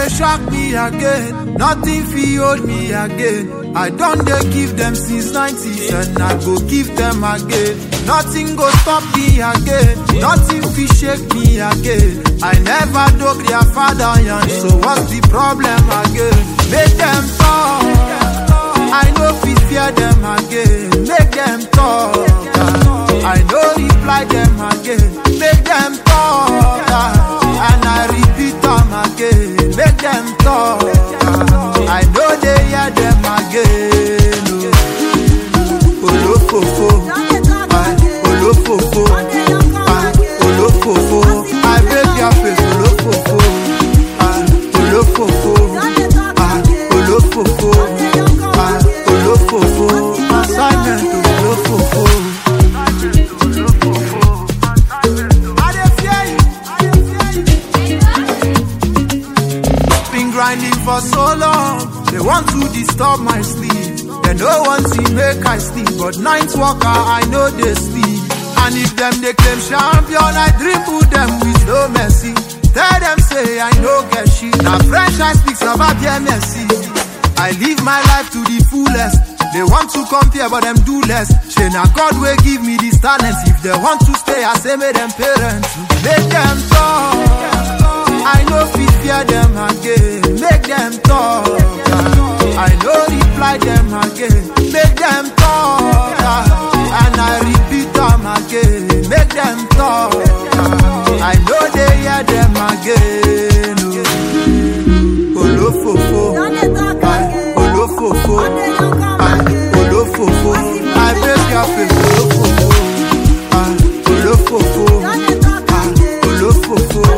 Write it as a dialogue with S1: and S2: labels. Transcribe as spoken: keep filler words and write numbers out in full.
S1: they shock me again. Nothing fi hold me again. I don't dey give them since nineties and I go give them again. Nothing go stop me again. Nothing fi shake me again. I never dug their father young, so what's the problem again? Make them talk. I know fi fear them again. Make them talk. I know reply them again. Make them talk. And I repeat them again. Make them talk. I know they hear them again. Oh, olofofo, olofofo, olofofo. I break your face, olofofo, olofofo, olofofo, olofofo. Assignment olofofo. Grinding for so long, they want to disturb my sleep. They no want to make I sleep, but night walker I know they sleep. And if them they claim champion, I dribble them with no mercy. Tell them say I no get shit. Now French I speak about their mercy. I live my life to the fullest. They want to compare but them do less. Say now God will give me these talents. If they want to stay, I say make them parents. Make them talk. I know fi fear them again. Make them talk. I know reply them again. Make them talk. And I repeat them again. Make them talk. I know they hear them again. Olofofo, olofofo, olofofo. I break your face, olofofo, olofofo, olofofo.